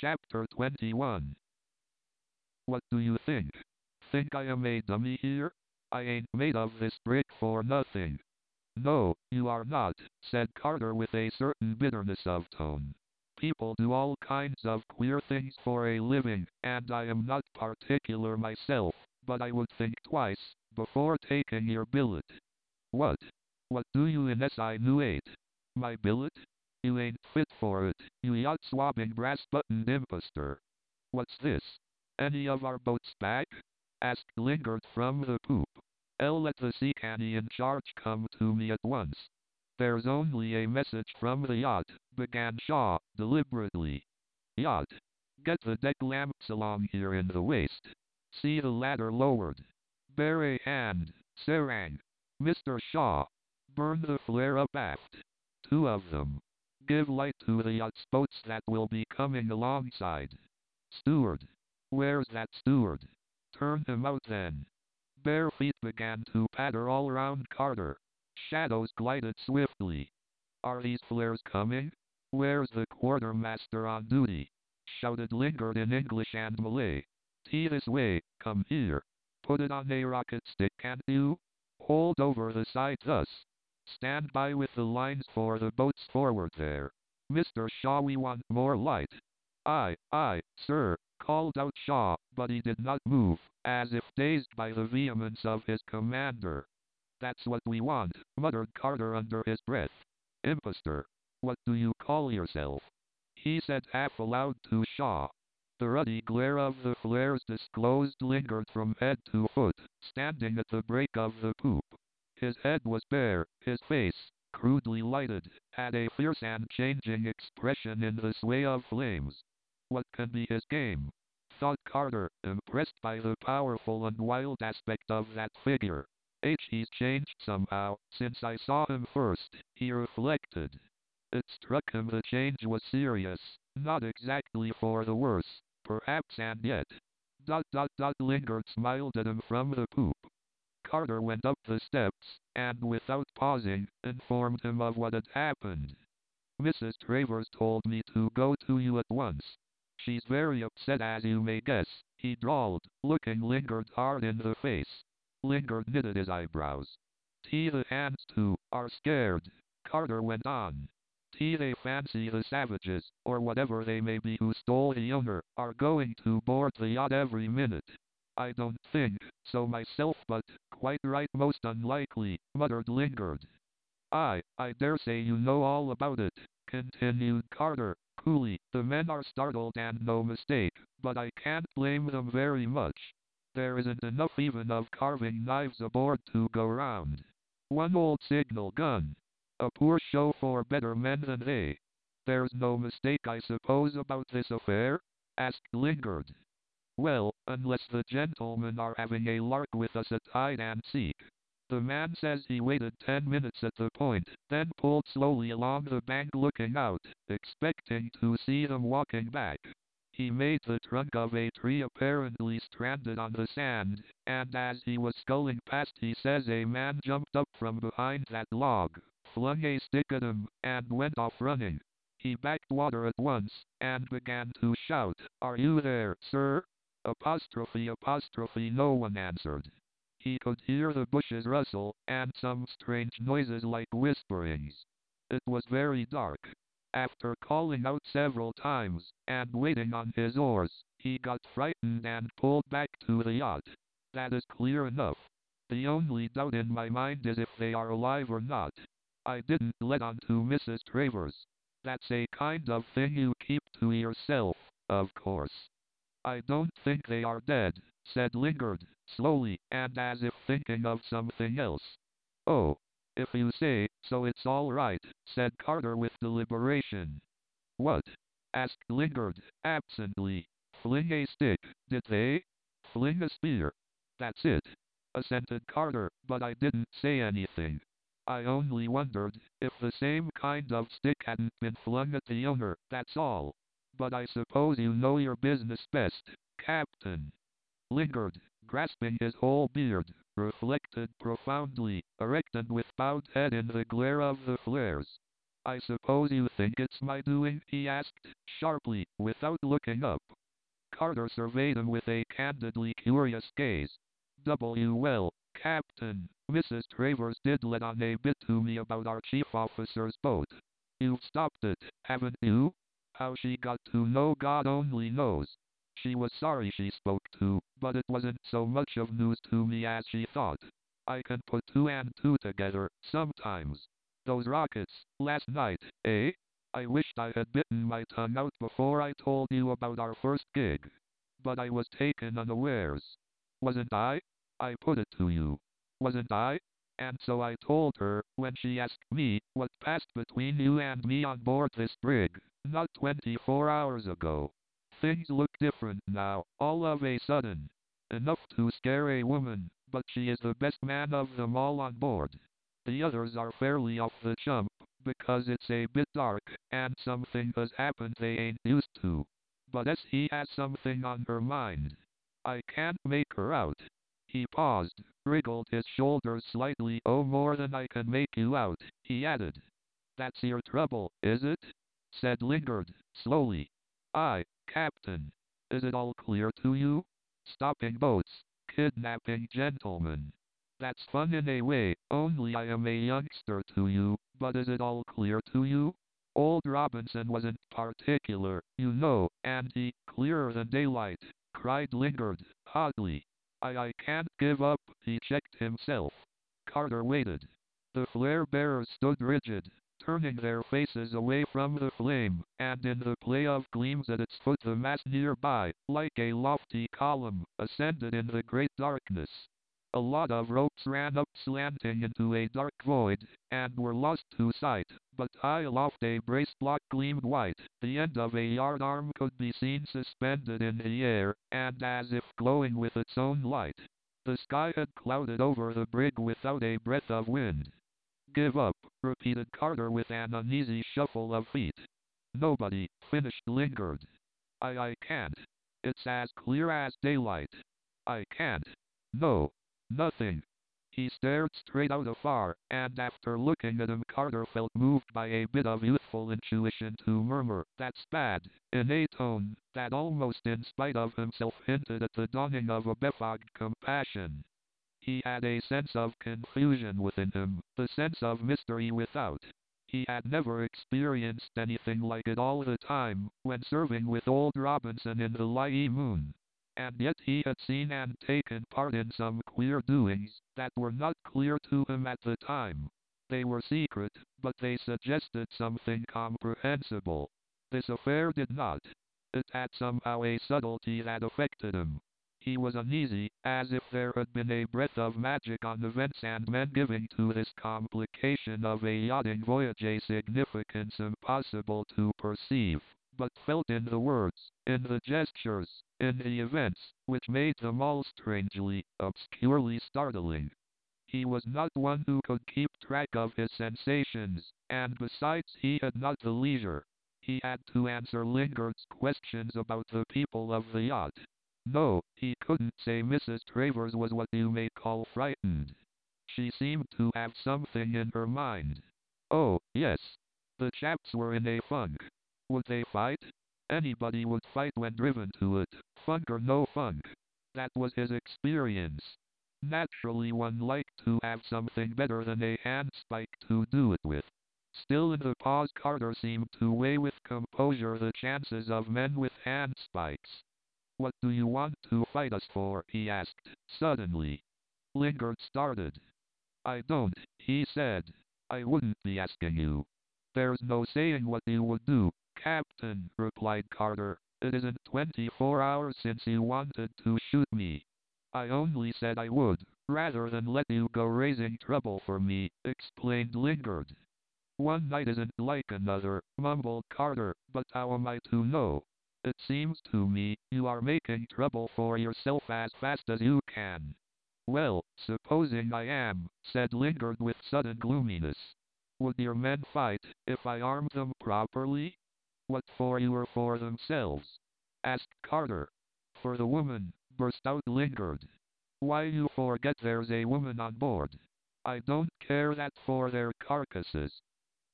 Chapter 21. What do you think? Think I am a dummy here? I ain't made of this brick for nothing. No, you are not, said Carter with a certain bitterness of tone. People do all kinds of queer things for a living, and I am not particular myself, but I would think twice before taking your billet. What? What do you insinuate? My billet? You ain't fit for it, you yacht-swabbing brass-buttoned impostor. What's this? Any of our boats back? Asked Lingard from the poop. Let the seacanny in charge come to me at once. There's only a message from the yacht, began Shaw, deliberately. Yacht? Get the deck lamps along here in the waist. See the ladder lowered. Bear a hand, Serang. Mr. Shaw. Burn the flare up aft. Two of them. Give light to the yacht's boats that will be coming alongside. Steward. Where's that steward? Turn him out then. Bare feet began to patter all around Carter. Shadows glided swiftly. Are these flares coming? Where's the quartermaster on duty? Shouted Lingard in English and Malay. Tee this way, come here. Put it on a rocket stick, can't you? Hold over the side thus. Stand by with the lines for the boats forward there. Mr. Shaw, we want more light. Aye, sir, called out Shaw, but he did not move, as if dazed by the vehemence of his commander. That's what we want, muttered Carter under his breath. Impostor. What do you call yourself? He said half aloud to Shaw. The ruddy glare of the flares disclosed Lingard from head to foot, standing at the break of the poop. His head was bare, his face, crudely lighted, had a fierce and changing expression in the sway of flames. What can be his game? Thought Carter, impressed by the powerful and wild aspect of that figure. He's changed somehow, since I saw him first, he reflected. It struck him the change was serious, not exactly for the worse, perhaps, and yet. Lingard smiled at him from the poop. Carter went up the steps, and without pausing, informed him of what had happened. Mrs. Travers told me to go to you at once. She's very upset, as you may guess, he drawled, looking Lingard hard in the face. Lingard knitted his eyebrows. The hands too, are scared, Carter went on. They fancy the savages, or whatever they may be who stole the owner, are going to board the yacht every minute. I don't think so myself, but quite right, most unlikely, muttered Lingard. I dare say you know all about it, continued Carter, coolly. The men are startled and no mistake, but I can't blame them very much. There isn't enough even of carving knives aboard to go round. One old signal gun. A poor show for better men than they. There's no mistake, I suppose, about this affair? Asked Lingard. Well, unless the gentlemen are having a lark with us at hide and seek. The man says he waited 10 minutes at the point, then pulled slowly along the bank looking out, expecting to see them walking back. He made the trunk of a tree apparently stranded on the sand, and as he was sculling past, he says a man jumped up from behind that log, flung a stick at him, and went off running. He backed water at once, and began to shout, "Are you there, sir?" Apostrophe, no one answered. He could hear the bushes rustle, and some strange noises like whisperings. It was very dark. After calling out several times, and waiting on his oars, he got frightened and pulled back to the yacht. That is clear enough. The only doubt in my mind is if they are alive or not. I didn't let on to Mrs. Travers. That's a kind of thing you keep to yourself, of course. I don't think they are dead, said Lingard, slowly, and as if thinking of something else. Oh, if you say so, it's all right, said Carter with deliberation. What? Asked Lingard, absently. Fling a stick, did they? Fling a spear. That's it, assented Carter, but I didn't say anything. I only wondered if the same kind of stick hadn't been flung at the owner, that's all. But I suppose you know your business best, Captain. Lingard, grasping his whole beard, reflected profoundly, erect and with bowed head in the glare of the flares. I suppose you think it's my doing? He asked, sharply, without looking up. Carter surveyed him with a candidly curious gaze. Well, Captain, Mrs. Travers did let on a bit to me about our chief officer's boat. You've stopped it, haven't you? How she got to know God only knows. She was sorry she spoke to, but it wasn't so much of news to me as she thought. I can put two and two together, sometimes. Those rockets, last night, eh? I wished I had bitten my tongue out before I told you about our first gig. But I was taken unawares. Wasn't I? I put it to you. Wasn't I? And so I told her, when she asked me, what passed between you and me on board this brig, not 24 hours ago. Things look different now, all of a sudden. Enough to scare a woman, but she is the best man of them all on board. The others are fairly off the jump, because it's a bit dark, and something has happened they ain't used to. But he has something on her mind. I can't make her out. He paused, wriggled his shoulders slightly. Oh, more than I can make you out, he added. That's your trouble, is it? Said Lingard, slowly. Aye, Captain. Is it all clear to you? Stopping boats, kidnapping gentlemen. That's fun in a way, only I am a youngster to you, but is it all clear to you? Old Robinson wasn't particular, you know, and he, clearer than daylight, cried Lingard, hotly. I can't give up, he checked himself. Carter waited. The flare-bearers stood rigid, turning their faces away from the flame, and in the play of gleams at its foot the mast nearby, like a lofty column, ascended in the great darkness. A lot of ropes ran up slanting into a dark void, and were lost to sight, but high aloft a brace block gleamed white, the end of a yard arm could be seen suspended in the air, and as if glowing with its own light. The sky had clouded over the brig without a breath of wind. Give up, repeated Carter with an uneasy shuffle of feet. Nobody, finished Lingard. I can't. It's as clear as daylight. I can't. No. Nothing. He stared straight out afar, and after looking at him Carter felt moved by a bit of youthful intuition to murmur, that's bad, in a tone that almost in spite of himself hinted at the dawning of a befogged compassion. He had a sense of confusion within him, the sense of mystery without. He had never experienced anything like it all the time, when serving with old Robinson in the Lie Moon. And yet he had seen and taken part in some queer doings that were not clear to him at the time. They were secret, but they suggested something comprehensible. This affair did not. It had somehow a subtlety that affected him. He was uneasy, as if there had been a breath of magic on events and men giving to this complication of a yachting voyage a significance impossible to perceive, but felt in the words, in the gestures, in the events, which made them all strangely, obscurely startling. He was not one who could keep track of his sensations, and besides he had not the leisure. He had to answer Lingard's questions about the people of the yacht. No, he couldn't say Mrs. Travers was what you may call frightened. She seemed to have something in her mind. Oh, yes. The chaps were in a funk. Would they fight? Anybody would fight when driven to it, funk or no funk. That was his experience. Naturally one liked to have something better than a handspike to do it with. Still in the pause Carter seemed to weigh with composure the chances of men with handspikes. What do you want to fight us for? He asked, suddenly. Lingard started. I don't, he said. I wouldn't be asking you. There's no saying what you would do, Captain, replied Carter. It isn't 24 hours since you wanted to shoot me. I only said I would, rather than let you go raising trouble for me, explained Lingard. One night isn't like another, mumbled Carter, but how am I to know? It seems to me you are making trouble for yourself as fast as you can. Well, supposing I am, said Lingard with sudden gloominess. Would your men fight if I armed them properly? What for you or for themselves? Asked Carter. For the woman, burst out Lingard. Why you forget there's a woman on board. I don't care that for their carcasses.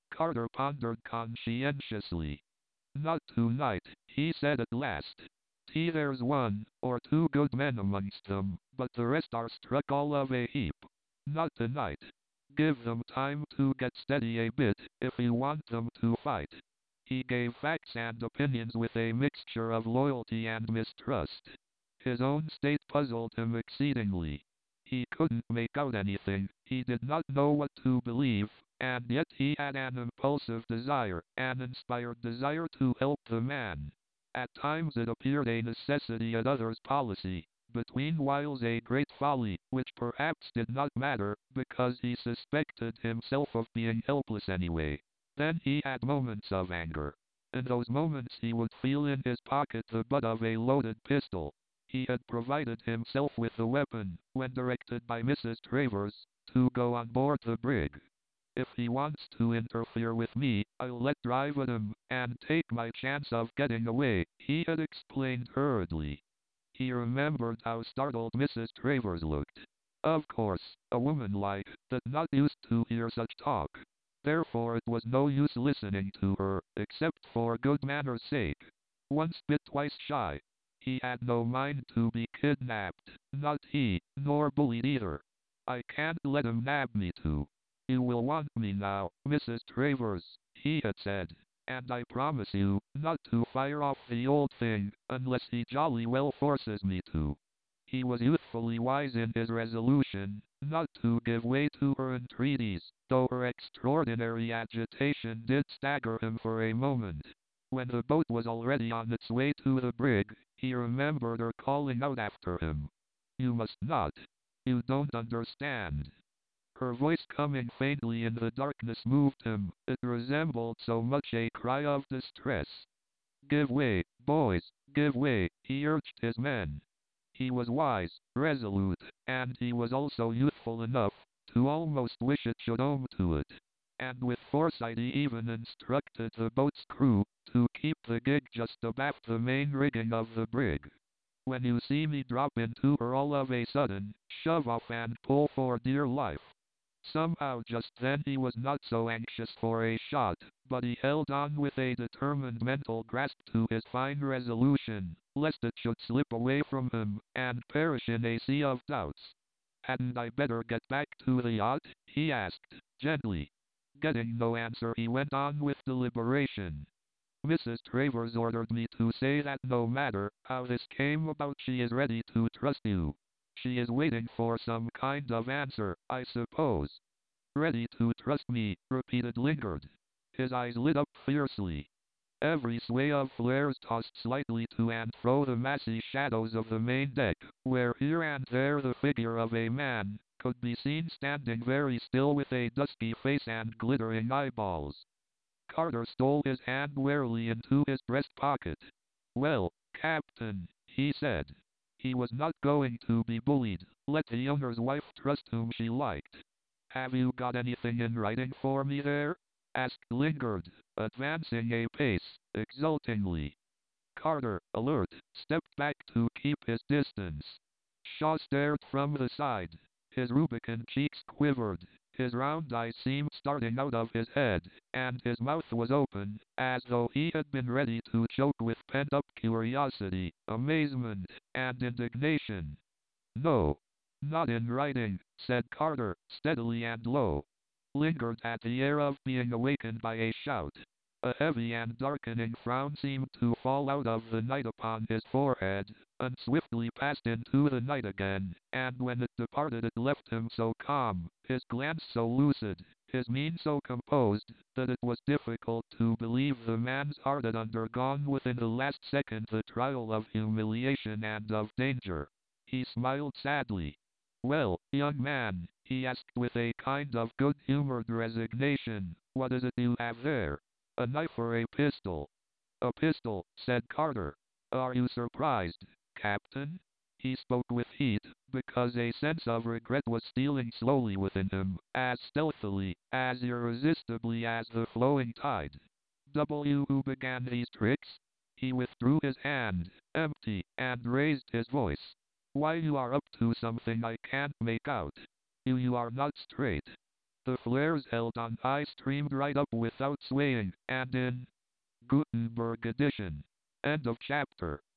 Carter pondered conscientiously. Not tonight, he said at last. There's one or two good men amongst them, but the rest are struck all of a heap. Not tonight. Give them time to get steady a bit, if you want them to fight. He gave facts and opinions with a mixture of loyalty and mistrust. His own state puzzled him exceedingly. He couldn't make out anything, he did not know what to believe, and yet he had an impulsive desire, an inspired desire to help the man. At times it appeared a necessity, at others policy, between whiles a great folly, which perhaps did not matter, because he suspected himself of being helpless anyway. Then he had moments of anger. In those moments he would feel in his pocket the butt of a loaded pistol. He had provided himself with the weapon, when directed by Mrs. Travers, to go on board the brig. If he wants to interfere with me, I'll let drive at him, and take my chance of getting away, he had explained hurriedly. He remembered how startled Mrs. Travers looked. Of course, a woman like that not used to hear such talk. Therefore it was no use listening to her, except for good manners' sake. Once bit twice shy. He had no mind to be kidnapped, not he, nor bullied either. I can't let him nab me too. You will want me now, Mrs. Travers, he had said, and I promise you not to fire off the old thing, unless he jolly well forces me to. He was youthfully wise in his resolution not to give way to her entreaties, though her extraordinary agitation did stagger him for a moment. When the boat was already on its way to the brig, he remembered her calling out after him. You must not. You don't understand. Her voice coming faintly in the darkness moved him. It resembled so much a cry of distress. Give way, boys, give way, he urged his men. He was wise, resolute, and he was also youthful enough to almost wish it should own to it. And with foresight he even instructed the boat's crew to keep the gig just abaft the main rigging of the brig. When you see me drop into her all of a sudden, shove off and pull for dear life. Somehow just then he was not so anxious for a shot, but he held on with a determined mental grasp to his fine resolution, lest it should slip away from him, and perish in a sea of doubts. Hadn't I better get back to the yacht? He asked, gently. Getting no answer he went on with deliberation. Mrs. Travers ordered me to say that no matter how this came about she is ready to trust you. She is waiting for some kind of answer, I suppose. Ready to trust me, repeated Lingard. His eyes lit up fiercely. Every sway of flares tossed slightly to and fro the massy shadows of the main deck, where here and there the figure of a man could be seen standing very still with a dusky face and glittering eyeballs. Carter stole his hand warily into his breast pocket. Well, Captain, he said. He was not going to be bullied. Let the owner's wife trust whom she liked. Have you got anything in writing for me there? Asked Lingard, advancing a pace, exultingly. Carter, alert, stepped back to keep his distance. Shaw stared from the side. His rubicund cheeks quivered. His round eyes seemed starting out of his head, and his mouth was open, as though he had been ready to choke with pent-up curiosity, amazement, and indignation. No, not in writing, said Carter, steadily and low. Lingard had the air of being awakened by a shout. A heavy and darkening frown seemed to fall out of the night upon his forehead, and swiftly passed into the night again, and when it departed it left him so calm, his glance so lucid, his mien so composed, that it was difficult to believe the man's heart had undergone within the last second the trial of humiliation and of danger. He smiled sadly. Well, young man, he asked with a kind of good-humored resignation, what is it you have there? A knife or a pistol? A pistol, said Carter. Are you surprised, Captain? He spoke with heat, because a sense of regret was stealing slowly within him, as stealthily, as irresistibly as the flowing tide. Who began these tricks? He withdrew his hand, empty, and raised his voice. Why you are up to something I can't make out. You are not straight. The flares held on high streamed right up without swaying, and in Gutenberg edition. End of chapter.